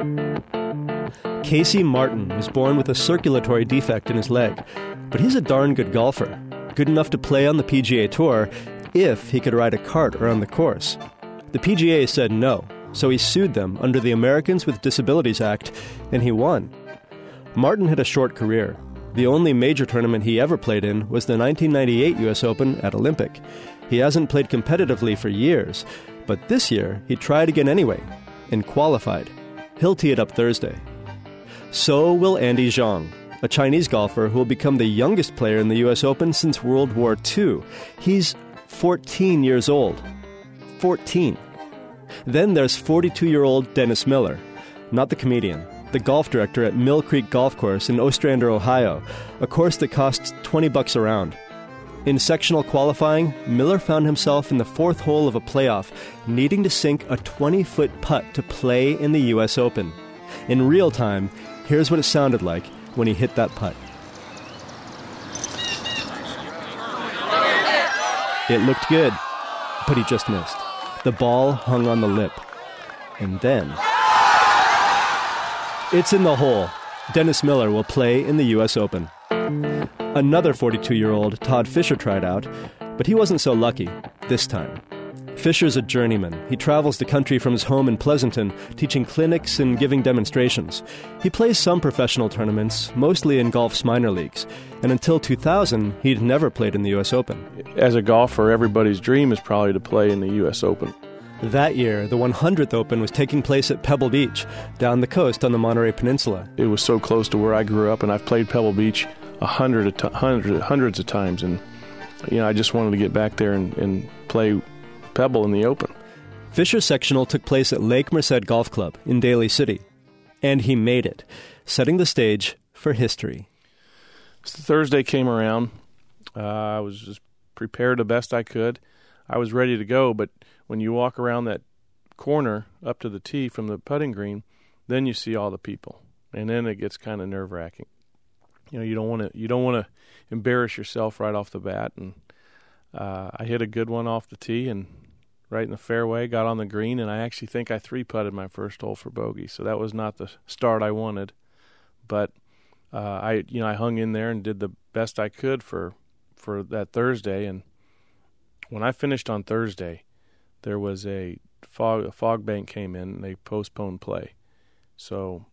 Casey Martin was born with a circulatory defect in his leg, but he's a darn good golfer, good enough to play on the PGA Tour if he could ride a cart around the course. The PGA said no, so he sued them under the Americans with Disabilities Act, and he won. Martin had a short career. The only major tournament he ever played in was the 1998 U.S. Open at Olympic. He hasn't played competitively for years, but this year he tried again anyway and qualified. He'll tee it up Thursday. So will Andy Zhang, a Chinese golfer who will become the youngest player in the U.S. Open since World War II. He's 14 years old. 14. Then there's 42-year-old Dennis Miller, not the comedian, the golf director at Mill Creek Golf Course in Ostrander, Ohio, a course that costs $20 a round. In sectional qualifying, Miller found himself in the fourth hole of a playoff, needing to sink a 20-foot putt to play in the U.S. Open. In real time, here's what it sounded like when he hit that putt. It looked good, but he just missed. The ball hung on the lip. And then... it's in the hole. Dennis Miller will play in the U.S. Open. Another 42-year-old, Todd Fisher, tried out, but he wasn't so lucky this time. Fisher's a journeyman. He travels the country from his home in Pleasanton, teaching clinics and giving demonstrations. He plays some professional tournaments, mostly in golf's minor leagues. And until 2000, he'd never played in the U.S. Open. As a golfer, everybody's dream is probably to play in the U.S. Open. That year, the 100th Open was taking place at Pebble Beach, down the coast on the Monterey Peninsula. It was so close to where I grew up, and I've played Pebble Beach hundreds of times. And, I just wanted to get back there and play Pebble in the Open. Fisher's sectional took place at Lake Merced Golf Club in Daly City. And he made it, setting the stage for history. So Thursday came around. I was just prepared the best I could. I was ready to go, but when you walk around that corner up to the tee from the putting green, then you see all the people, and then it gets kind of nerve-wracking. You don't want to embarrass yourself right off the bat, and I hit a good one off the tee and right in the fairway, got on the green, and I actually think I three-putted my first hole for bogey, so that was not the start I wanted, but I hung in there and did the best I could for that Thursday, and when I finished on Thursday, there was a fog bank came in, and they postponed play. So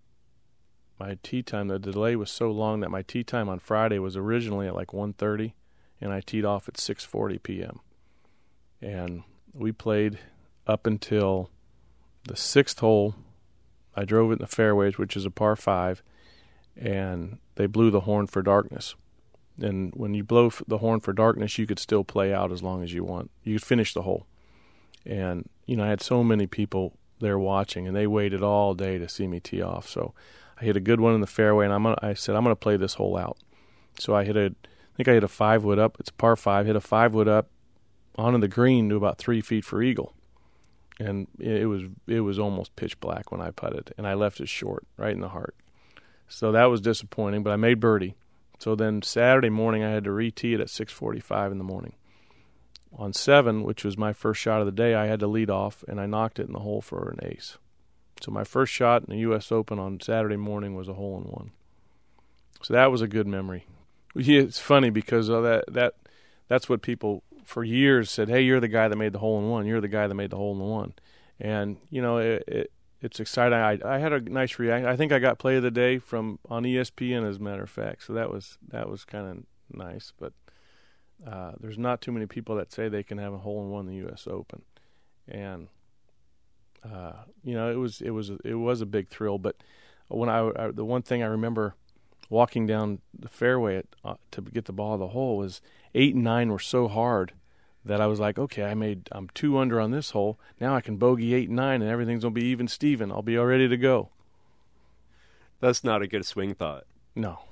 my tee time, the delay was so long that my tee time on Friday was originally at like 1:30, and I teed off at 6:40 p.m. And we played up until the sixth hole. I drove it in the fairways, which is a par 5, and they blew the horn for darkness. And when you blow the horn for darkness, you could still play out as long as you want. You could finish the hole. And, I had so many people there watching, and they waited all day to see me tee off. So I hit a good one in the fairway, and I said, I'm going to play this hole out. So I hit a 5-wood up. It's a par 5. Hit a 5-wood up onto the green to about 3 feet for eagle. And it was almost pitch black when I putted, and I left it short, right in the heart. So that was disappointing, but I made birdie. So then Saturday morning, I had to re-tee it at 6:45 in the morning. On 7, which was my first shot of the day, I had to lead off, and I knocked it in the hole for an ace. So my first shot in the U.S. Open on Saturday morning was a hole-in-one. So that was a good memory. Yeah, it's funny because that's what people for years said, hey, you're the guy that made the hole-in-one. You're the guy that made the hole-in-one. And, it's exciting. I had a nice reaction. I think I got play of the day on ESPN, as a matter of fact. So that was kind of nice. But there's not too many people that say they can have a hole-in-one in the U.S. Open, and it was a big thrill. But when the one thing I remember walking down the fairway to get the ball of the hole was 8 and 9 were so hard that I was like, okay, I'm 2 under on this hole. Now I can bogey 8 and 9, and everything's gonna be even Steven. I'll be all ready to go. That's not a good swing thought. No.